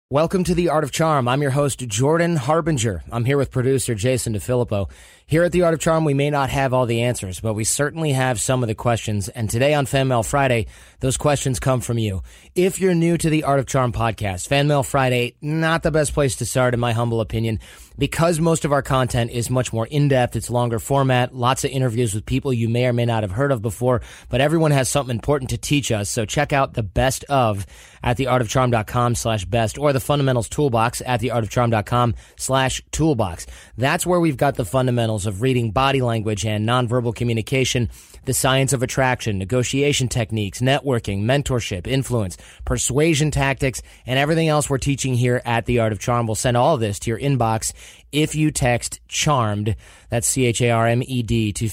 Welcome to The Art of Charm. I'm your host, Jordan Harbinger. I'm here with producer Jason DeFilippo. Here at The Art of Charm, we may not have all the answers, but we certainly have some of the questions. And today on Fan Mail Friday, those questions come from you. If you're new to the Art of Charm podcast, Fan Mail Friday, not the best place to start, in my humble opinion, because most of our content is much more in-depth. It's longer format, lots of interviews with people you may or may not have heard of before, but everyone has something important to teach us. So check out the best of at theartofcharm.com/best or the fundamentals toolbox at theartofcharm.com/toolbox. That's where we've got the fundamentals of reading body language and nonverbal communication, the science of attraction, negotiation techniques, networking, mentorship, influence, persuasion tactics, and everything else we're teaching here at The Art of Charm. We'll send all of this to your inbox if you text CHARMED, that's CHARMED, to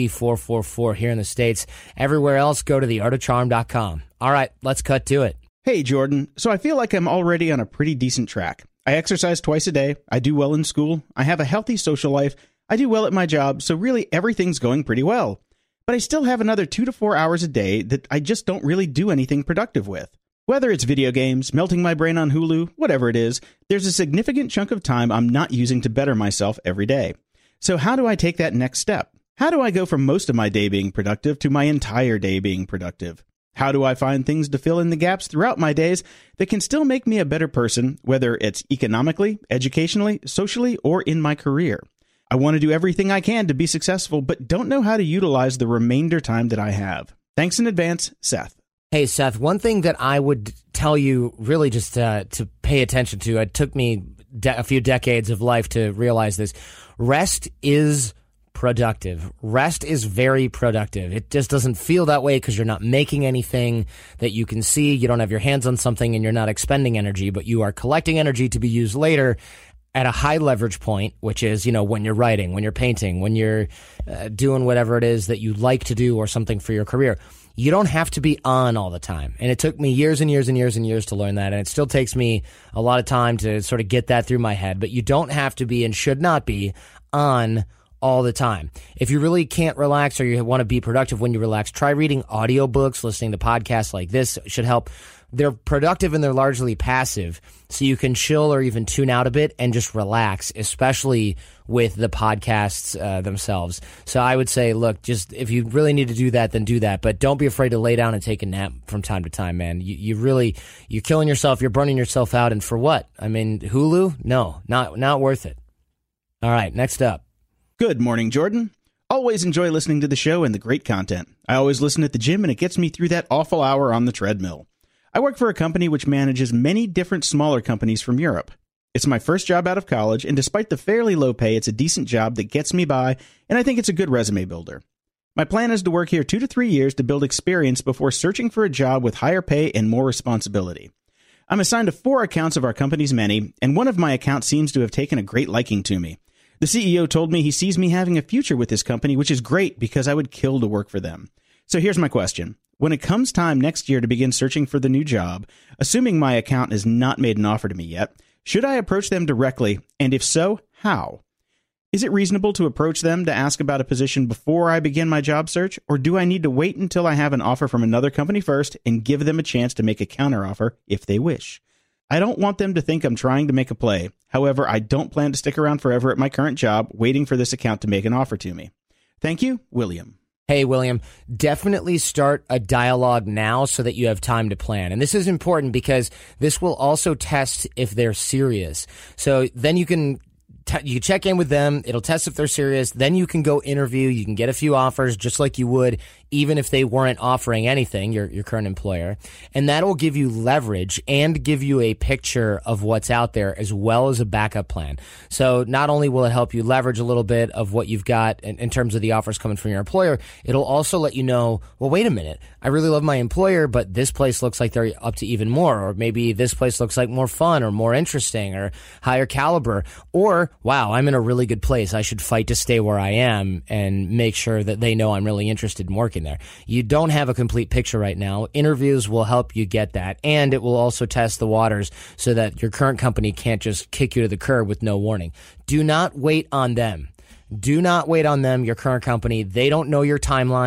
33444 here in the States. Everywhere else, go to theartofcharm.com. All right, let's cut to it. Hey, Jordan. So I feel like I'm already on a pretty decent track. I exercise twice a day. I do well in school. I have a healthy social life. I do well at my job. So really, everything's going pretty well. But I still have another 2 to 4 hours a day that I just don't really do anything productive with. Whether it's video games, melting my brain on Hulu, whatever it is, there's a significant chunk of time I'm not using to better myself every day. So how do I take that next step? How do I go from most of my day being productive to my entire day being productive? How do I find things to fill in the gaps throughout my days that can still make me a better person, whether it's economically, educationally, socially, or in my career? I want to do everything I can to be successful, but don't know how to utilize the remainder time that I have. Thanks in advance, Seth. Hey, Seth, one thing that I would tell you really just to pay attention to, it took me a few decades of life to realize this. Rest is productive. Rest is very productive. It just doesn't feel that way because you're not making anything that you can see. You don't have your hands on something and you're not expending energy, but you are collecting energy to be used later at a high leverage point, which is, when you're writing, when you're painting, when you're doing whatever it is that you like to do or something for your career. You don't have to be on all the time. And it took me years and years and years and years to learn that. And it still takes me a lot of time to sort of get that through my head. But you don't have to be and should not be on all the time. If you really can't relax or you want to be productive when you relax, try reading audiobooks, listening to podcasts like this should help. They're productive and they're largely passive, so you can chill or even tune out a bit and just relax, especially with the podcasts themselves. So I would say, look, just if you really need to do that, then do that. But don't be afraid to lay down and take a nap from time to time, man. You're killing yourself. You're burning yourself out. And for what? I mean, Hulu? No, not worth it. All right, next up. Good morning, Jordan. Always enjoy listening to the show and the great content. I always listen at the gym and it gets me through that awful hour on the treadmill. I work for a company which manages many different smaller companies from Europe. It's my first job out of college, and despite the fairly low pay, it's a decent job that gets me by, and I think it's a good resume builder. My plan is to work here 2 to 3 years to build experience before searching for a job with higher pay and more responsibility. I'm assigned to 4 accounts of our company's many, and one of my accounts seems to have taken a great liking to me. The CEO told me he sees me having a future with this company, which is great because I would kill to work for them. So here's my question. When it comes time next year to begin searching for the new job, assuming my account has not made an offer to me yet, should I approach them directly? And if so, how? Is it reasonable to approach them to ask about a position before I begin my job search? Or do I need to wait until I have an offer from another company first and give them a chance to make a counteroffer if they wish? I don't want them to think I'm trying to make a play. However, I don't plan to stick around forever at my current job waiting for this account to make an offer to me. Thank you, William. Hey, William, definitely start a dialogue now so that you have time to plan. And this is important because this will also test if they're serious. So then you can check in with them. It'll test if they're serious. Then you can go interview. You can get a few offers just like you would even if they weren't offering anything, your current employer. And that'll give you leverage and give you a picture of what's out there as well as a backup plan. So not only will it help you leverage a little bit of what you've got in terms of the offers coming from your employer, it'll also let you know, well, wait a minute, I really love my employer, but this place looks like they're up to even more, or maybe this place looks like more fun or more interesting or higher caliber, or wow, I'm in a really good place. I should fight to stay where I am and make sure that they know I'm really interested in working there. You don't have a complete picture right now. Interviews will help you get that, and it will also test the waters so that your current company can't just kick you to the curb with no warning. Do not wait on them. Do not wait on them, your current company. They don't know your timeline.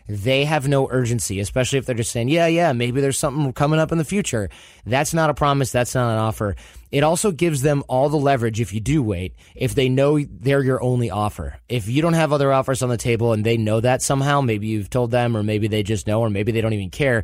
They have no urgency, especially if they're just saying, yeah, maybe there's something coming up in the future. That's not a promise. That's not an offer. It also gives them all the leverage if you do wait, if they know they're your only offer. If you don't have other offers on the table and they know that somehow, maybe you've told them, or maybe they just know, or maybe they don't even care,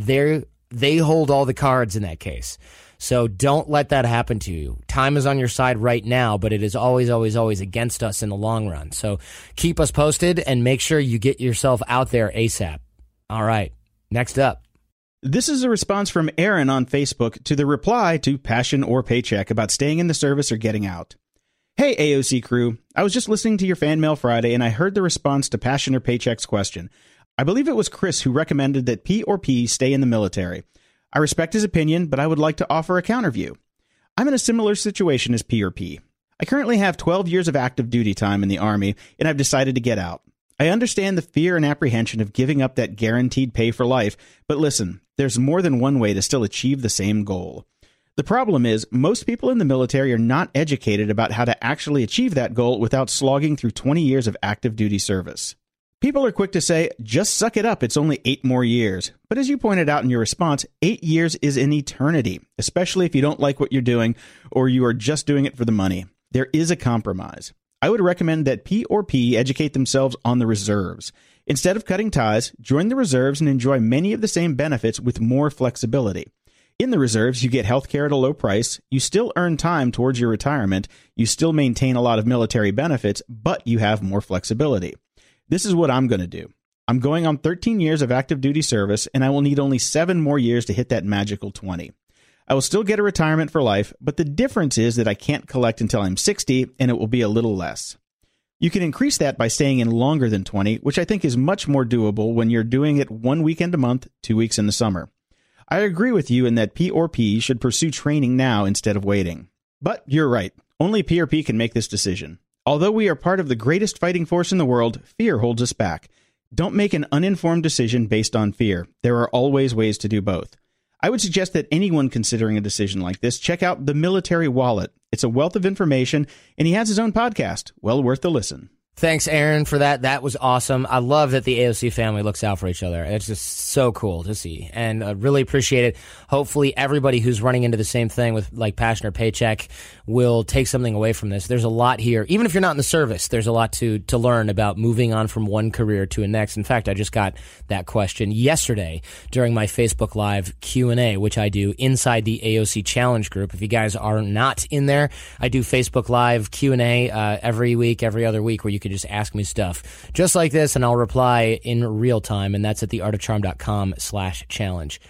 they hold all the cards in that case. So don't let that happen to you. Time is on your side right now, but it is always, always, always against us in the long run. So keep us posted and make sure you get yourself out there ASAP. All right, next up. This is a response from Aaron on Facebook to the reply to Passion or Paycheck about staying in the service or getting out. Hey, AOC crew. I was just listening to your Fan Mail Friday, and I heard the response to Passion or Paycheck's question. I believe it was Chris who recommended that P or P stay in the military. I respect his opinion, but I would like to offer a counterview. I'm in a similar situation as P or P. I currently have 12 years of active duty time in the Army, and I've decided to get out. I understand the fear and apprehension of giving up that guaranteed pay for life, but listen, there's more than one way to still achieve the same goal. The problem is, most people in the military are not educated about how to actually achieve that goal without slogging through 20 years of active duty service. People are quick to say, just suck it up, it's only 8 more years. But as you pointed out in your response, 8 years is an eternity, especially if you don't like what you're doing or you are just doing it for the money. There is a compromise. I would recommend that P or P educate themselves on the reserves. Instead of cutting ties, join the reserves and enjoy many of the same benefits with more flexibility. In the reserves, you get healthcare at a low price, you still earn time towards your retirement, you still maintain a lot of military benefits, but you have more flexibility. This is what I'm going to do. I'm going on 13 years of active duty service, and I will need only 7 more years to hit that magical 20. I will still get a retirement for life, but the difference is that I can't collect until I'm 60, and it will be a little less. You can increase that by staying in longer than 20, which I think is much more doable when you're doing it 1 weekend a month, 2 weeks in the summer. I agree with you in that P or P should pursue training now instead of waiting. But you're right. Only P or P can make this decision. Although we are part of the greatest fighting force in the world, fear holds us back. Don't make an uninformed decision based on fear. There are always ways to do both. I would suggest that anyone considering a decision like this check out The Military Wallet. It's a wealth of information, and he has his own podcast. Well worth the listen. Thanks, Aaron, for that. That was awesome. I love that the AOC family looks out for each other. It's just so cool to see, and really appreciate it. Hopefully, everybody who's running into the same thing with like Passion or Paycheck will take something away from this. There's a lot here. Even if you're not in the service, there's a lot to learn about moving on from one career to a next. In fact, I just got that question yesterday during my Facebook Live Q&A, which I do inside the AOC Challenge group. If you guys are not in there, I do Facebook Live Q&A every week, every other week, where you can just ask me stuff just like this, and I'll reply in real time, and that's at theartofcharm.com/challenge.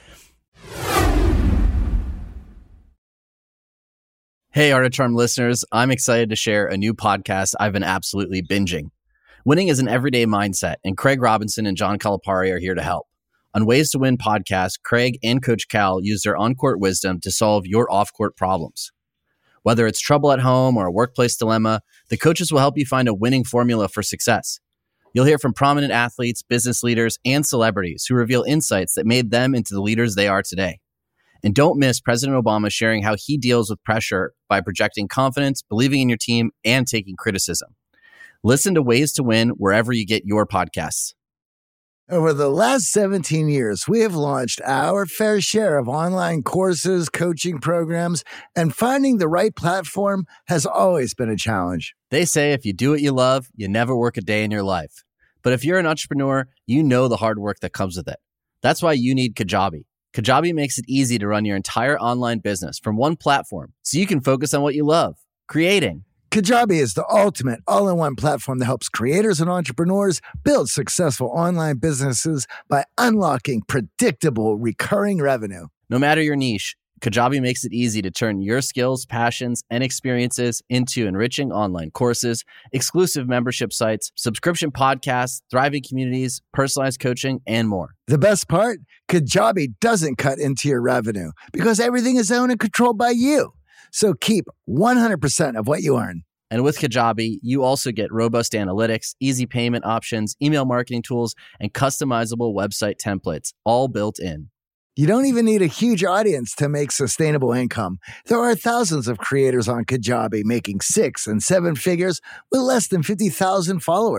Hey, Art of Charm listeners, I'm excited to share a new podcast I've been absolutely binging. Winning is an everyday mindset, and Craig Robinson and John Calipari are here to help. On Ways to Win podcast, Craig and Coach Cal use their on-court wisdom to solve your off-court problems. Whether it's trouble at home or a workplace dilemma, the coaches will help you find a winning formula for success. You'll hear from prominent athletes, business leaders, and celebrities who reveal insights that made them into the leaders they are today. And don't miss President Obama sharing how he deals with pressure by projecting confidence, believing in your team, and taking criticism. Listen to Ways to Win wherever you get your podcasts. Over the last 17 years, we have launched our fair share of online courses, coaching programs, and finding the right platform has always been a challenge. They say if you do what you love, you never work a day in your life. But if you're an entrepreneur, you know the hard work that comes with it. That's why you need Kajabi. Kajabi makes it easy to run your entire online business from one platform so you can focus on what you love, creating. Kajabi is the ultimate all-in-one platform that helps creators and entrepreneurs build successful online businesses by unlocking predictable, recurring revenue. No matter your niche, Kajabi makes it easy to turn your skills, passions, and experiences into enriching online courses, exclusive membership sites, subscription podcasts, thriving communities, personalized coaching, and more. The best part? Kajabi doesn't cut into your revenue because everything is owned and controlled by you. So keep 100% of what you earn. And with Kajabi, you also get robust analytics, easy payment options, email marketing tools, and customizable website templates, all built in. You don't even need a huge audience to make sustainable income. There are thousands of creators on Kajabi making 6 and 7 figures with less than 50,000 followers.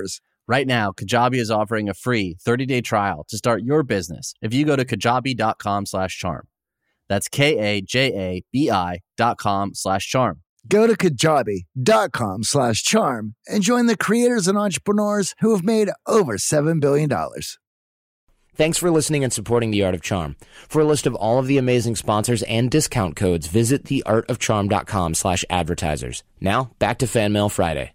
Right now, Kajabi is offering a free 30-day trial to start your business if you go to kajabi.com/charm. That's KAJABI.com/charm. Go to kajabi.com/charm and join the creators and entrepreneurs who have made over $7 billion. Thanks for listening and supporting The Art of Charm. For a list of all of the amazing sponsors and discount codes, visit theartofcharm.com/advertisers. Now, back to Fan Mail Friday.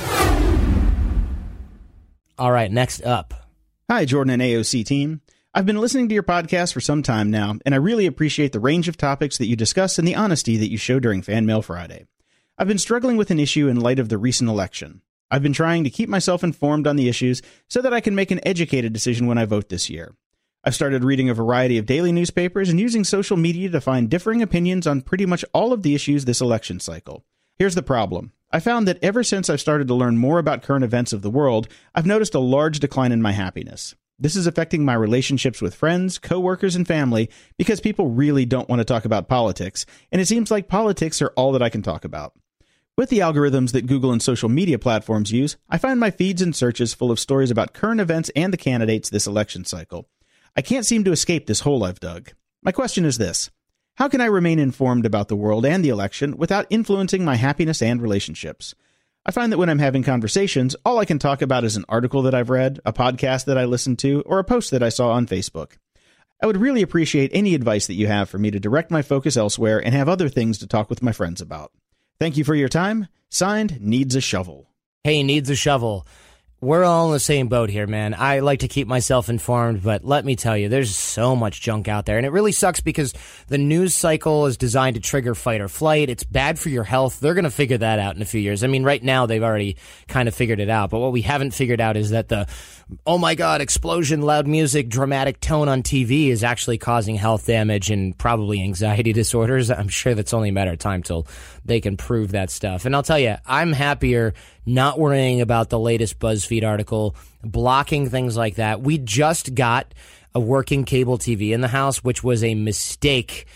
All right, next up. Hi, Jordan and AOC team. I've been listening to your podcast for some time now, and I really appreciate the range of topics that you discuss and the honesty that you show during Fan Mail Friday. I've been struggling with an issue in light of the recent election. I've been trying to keep myself informed on the issues so that I can make an educated decision when I vote this year. I've started reading a variety of daily newspapers and using social media to find differing opinions on pretty much all of the issues this election cycle. Here's the problem. I found that ever since I've started to learn more about current events of the world, I've noticed a large decline in my happiness. This is affecting my relationships with friends, coworkers, and family because people really don't want to talk about politics, and it seems like politics are all that I can talk about. With the algorithms that Google and social media platforms use, I find my feeds and searches full of stories about current events and the candidates this election cycle. I can't seem to escape this hole I've dug. My question is this. How can I remain informed about the world and the election without influencing my happiness and relationships? I find that when I'm having conversations, all I can talk about is an article that I've read, a podcast that I listened to, or a post that I saw on Facebook. I would really appreciate any advice that you have for me to direct my focus elsewhere and have other things to talk with my friends about. Thank you for your time. Signed, Needs a Shovel. Hey, Needs a Shovel. We're all in the same boat here, man. I like to keep myself informed, but let me tell you, there's so much junk out there. And it really sucks because the news cycle is designed to trigger fight or flight. It's bad for your health. They're going to figure that out in a few years. I mean, right now, they've already kind of figured it out. But what we haven't figured out is that the, oh my God, explosion, loud music, dramatic tone on TV is actually causing health damage and probably anxiety disorders. I'm sure that's only a matter of time till they can prove that stuff. And I'll tell you, I'm happier not worrying about the latest BuzzFeed article, blocking things like that. We just got a working cable TV in the house, which was a mistake.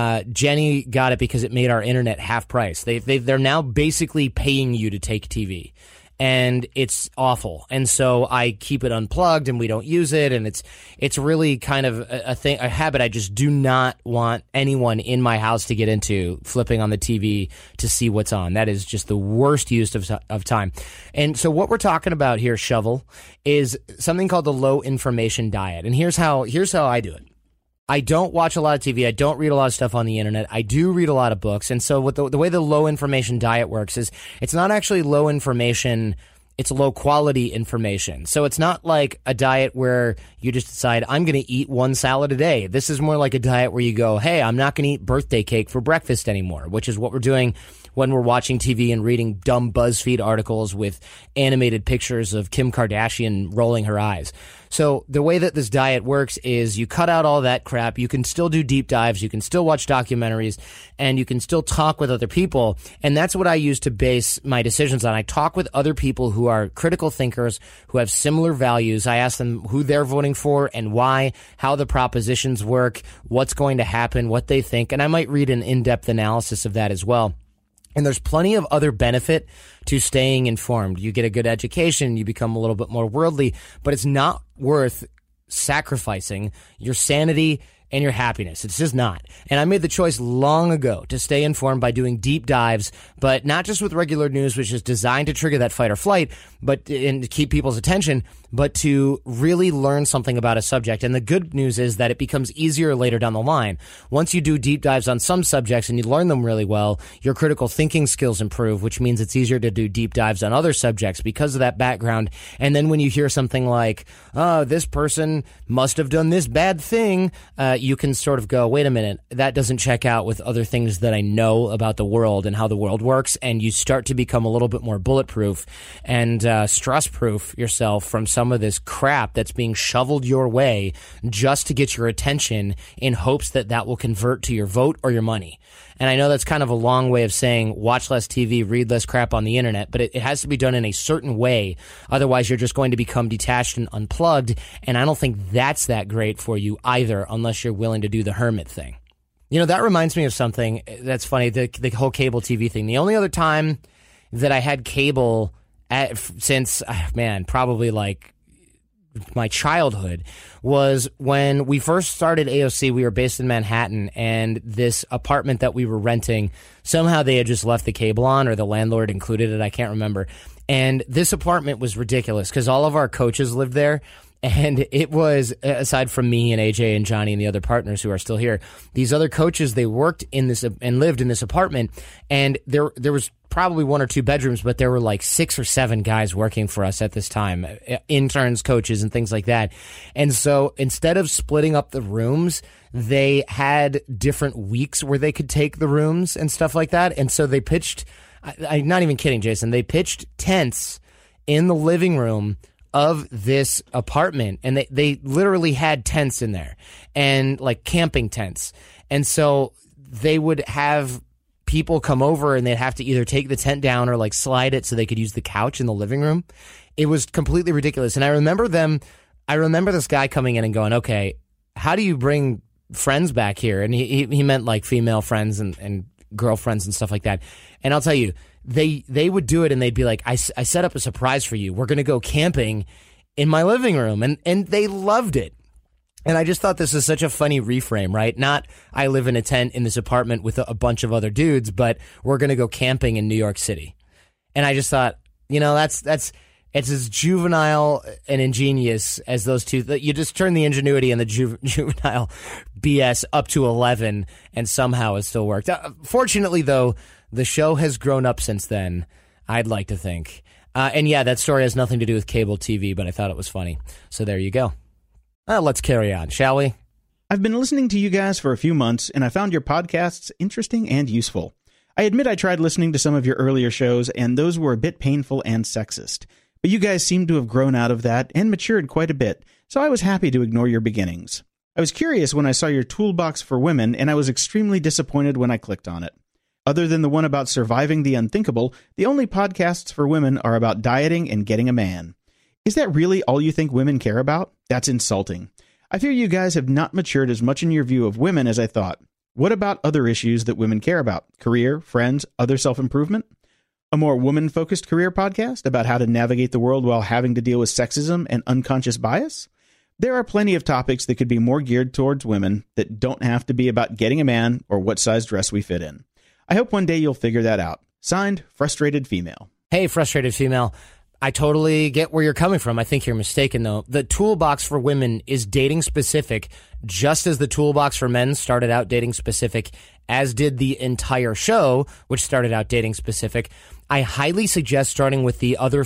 Jenny got it because it made our internet half price. They're now basically paying you to take TV. And it's awful. And so I keep it unplugged and we don't use it. And it's really kind of a habit I just do not want anyone in my house to get into, flipping on the TV to see what's on. That is just the worst use of time. And so what we're talking about here, Shovel, is something called the low information diet. And here's how I do it. I don't watch a lot of TV. I don't read a lot of stuff on the internet. I do read a lot of books. And so what the way the low information diet works is it's not actually low information. It's low quality information. So it's not like a diet where you just decide, I'm going to eat one salad a day. This is more like a diet where you go, hey, I'm not going to eat birthday cake for breakfast anymore, which is what we're doing when we're watching TV and reading dumb BuzzFeed articles with animated pictures of Kim Kardashian rolling her eyes. So the way that this diet works is you cut out all that crap. You can still do deep dives. You can still watch documentaries and you can still talk with other people. And that's what I use to base my decisions on. I talk with other people who are critical thinkers, who have similar values. I ask them who they're voting for and why, how the propositions work, what's going to happen, what they think. And I might read an in-depth analysis of that as well. And there's plenty of other benefit to staying informed. You get a good education, you become a little bit more worldly, but it's not worth sacrificing your sanity and your happiness. It's just not. And I made the choice long ago to stay informed by doing deep dives, but not just with regular news, which is designed to trigger that fight or flight, but and to keep people's attention, but to really learn something about a subject. And the good news is that it becomes easier later down the line. Once you do deep dives on some subjects and you learn them really well, your critical thinking skills improve, which means it's easier to do deep dives on other subjects because of that background. And then when you hear something like, oh, this person must have done this bad thing, you can sort of go, wait a minute, that doesn't check out with other things that I know about the world and how the world works. And you start to become a little bit more bulletproof and stress-proof yourself from some of this crap that's being shoveled your way just to get your attention in hopes that that will convert to your vote or your money. And I know that's kind of a long way of saying watch less TV, read less crap on the internet, but it has to be done in a certain way. Otherwise, you're just going to become detached and unplugged. And I don't think that's that great for you either, unless you're willing to do the hermit thing. You know, that reminds me of something that's funny, the whole cable TV thing. The only other time that I had cable since, probably like my childhood, was when we first started AOC. We were based in Manhattan, and this apartment that we were renting, somehow they had just left the cable on, or the landlord included it. I can't remember. And this apartment was ridiculous because all of our coaches lived there. And it was, aside from me and AJ and Johnny and the other partners who are still here, these other coaches, they worked in this and lived in this apartment. And there was probably 1 or 2 bedrooms, but there were like 6 or 7 guys working for us at this time, interns, coaches, and things like that. And so instead of splitting up the rooms, they had different weeks where they could take the rooms and stuff like that. And so they pitched, I'm not even kidding, Jason, they pitched tents in the living room of this apartment, and they literally had tents in there, and like camping tents. And so they would have people come over, and they'd have to either take the tent down or like slide it so they could use the couch in the living room. It was completely ridiculous. And I remember this guy coming in and going, okay, how do you bring friends back here? And he meant like female friends and girlfriends and stuff like that. And I'll tell you, they would do it, and they'd be like, I set up a surprise for you. We're going to go camping in my living room. And they loved it. And I just thought this is such a funny reframe, right? Not I live in a tent in this apartment with a bunch of other dudes, but we're going to go camping in New York City. And I just thought, it's as juvenile and ingenious as those two. You just turn the ingenuity and the juvenile BS up to 11, and somehow it still worked. Fortunately, though, the show has grown up since then, I'd like to think. And yeah, that story has nothing to do with cable TV, but I thought it was funny. So there you go. Let's carry on, shall we? I've been listening to you guys for a few months, and I found your podcasts interesting and useful. I admit I tried listening to some of your earlier shows, and those were a bit painful and sexist. But you guys seem to have grown out of that and matured quite a bit, so I was happy to ignore your beginnings. I was curious when I saw your toolbox for women, and I was extremely disappointed when I clicked on it. Other than the one about surviving the unthinkable, the only podcasts for women are about dieting and getting a man. Is that really all you think women care about? That's insulting. I fear you guys have not matured as much in your view of women as I thought. What about other issues that women care about? Career, friends, other self-improvement? A more woman-focused career podcast about how to navigate the world while having to deal with sexism and unconscious bias? There are plenty of topics that could be more geared towards women that don't have to be about getting a man or what size dress we fit in. I hope one day you'll figure that out. Signed, Frustrated Female. Hey, Frustrated Female. I totally get where you're coming from. I think you're mistaken, though. The toolbox for women is dating specific, just as the toolbox for men started out dating specific, as did the entire show, which started out dating specific. I highly suggest starting with the other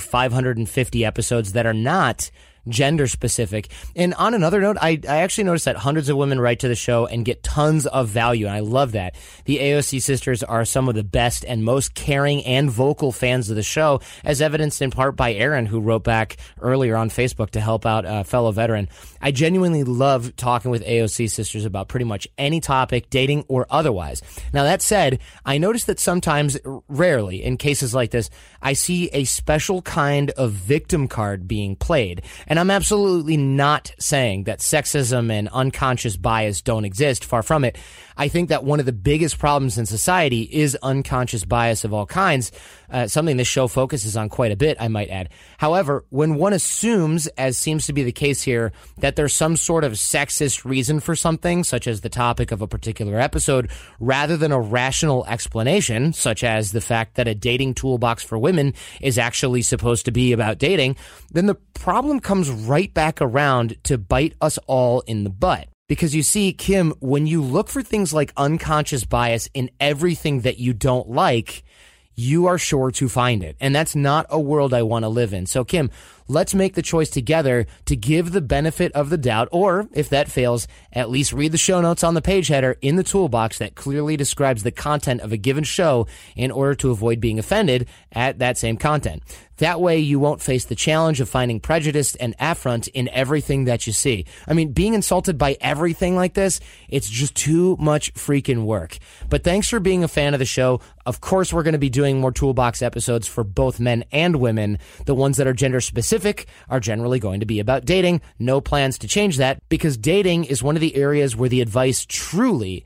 550 episodes that are not gender specific. And on another note, I actually noticed that hundreds of women write to the show and get tons of value, and I love that. The AOC sisters are some of the best and most caring and vocal fans of the show, as evidenced in part by Aaron, who wrote back earlier on Facebook to help out a fellow veteran. I genuinely love talking with AOC sisters about pretty much any topic, dating or otherwise. Now, that said, I notice that sometimes, rarely, in cases like this, I see a special kind of victim card being played. And I'm absolutely not saying that sexism and unconscious bias don't exist. Far from it. I think that one of the biggest problems in society is unconscious bias of all kinds, something this show focuses on quite a bit, I might add. However, when one assumes, as seems to be the case here, that there's some sort of sexist reason for something, such as the topic of a particular episode, rather than a rational explanation, such as the fact that a dating toolbox for women is actually supposed to be about dating, then the problem comes right back around to bite us all in the butt. Because you see, Kim, when you look for things like unconscious bias in everything that you don't like, you are sure to find it. And that's not a world I want to live in. So, Kim, let's make the choice together to give the benefit of the doubt, or if that fails, at least read the show notes on the page header in the toolbox that clearly describes the content of a given show in order to avoid being offended at that same content. That way you won't face the challenge of finding prejudice and affront in everything that you see. I mean, being insulted by everything like this, it's just too much freaking work. But thanks for being a fan of the show. Of course, we're going to be doing more toolbox episodes for both men and women. The ones that are gender specific are generally going to be about dating. No plans to change that, because dating is one of the areas where the advice truly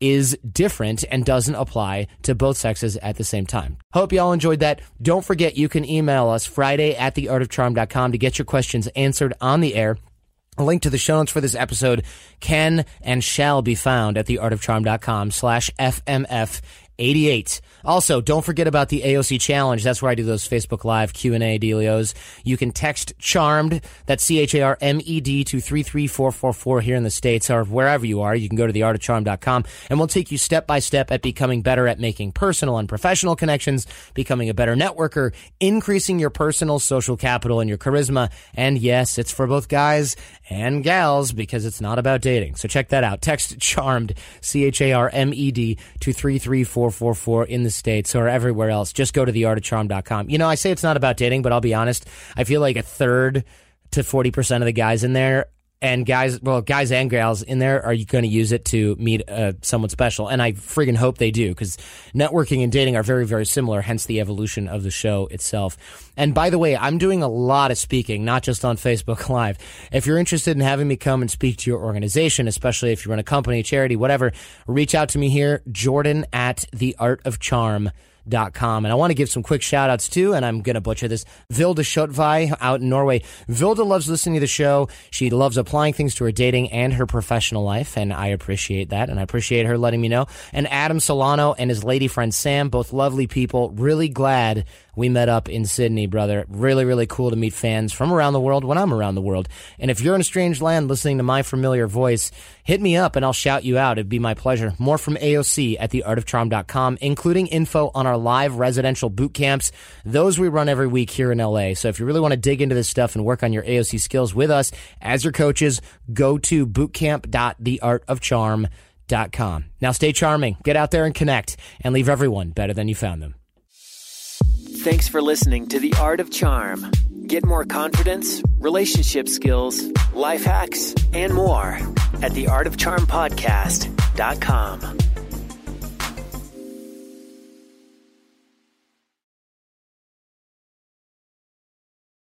is different and doesn't apply to both sexes at the same time. Hope y'all enjoyed that. Don't forget, you can email us Friday@theartofcharm.com to get your questions answered on the air. A link to the show notes for this episode can and shall be found at theartofcharm.com/FMF88. Also, don't forget about the AOC Challenge. That's where I do those Facebook Live Q&A dealios. You can text CHARMED, that's CHARMED, to 33444 here in the States, or wherever you are. You can go to theartofcharm.com, and we'll take you step by step at becoming better at making personal and professional connections, becoming a better networker, increasing your personal social capital and your charisma. And yes, it's for both guys and gals, because it's not about dating. So check that out. Text CHARMED, CHARMED, to 33444 in the States or everywhere else. Just go to theartofcharm.com. You know, I say it's not about dating, but I'll be honest, I feel like a third to 40% of the guys in there, and guys and gals in there, are going to use it to meet someone special. And I friggin' hope they do, because networking and dating are very, very similar, hence the evolution of the show itself. And by the way, I'm doing a lot of speaking, not just on Facebook Live. If you're interested in having me come and speak to your organization, especially if you run a company, charity, whatever, reach out to me here, Jordan@theartofcharm.com. And I want to give some quick shout outs too, and I'm going to butcher this. Vilde Schotvei out in Norway. Vilde loves listening to the show. She loves applying things to her dating and her professional life, and I appreciate that, and I appreciate her letting me know. And Adam Solano and his lady friend Sam, both lovely people. Really glad we met up in Sydney, brother. Really, really cool to meet fans from around the world when I'm around the world. And if you're in a strange land listening to my familiar voice, hit me up and I'll shout you out. It'd be my pleasure. More from AOC at theartofcharm.com, including info on our live residential boot camps. Those we run every week here in LA. So if you really want to dig into this stuff and work on your AOC skills with us as your coaches, go to bootcamp.theartofcharm.com. Now stay charming, get out there and connect, and leave everyone better than you found them. Thanks for listening to The Art of Charm. Get more confidence, relationship skills, life hacks, and more at theartofcharmpodcast.com.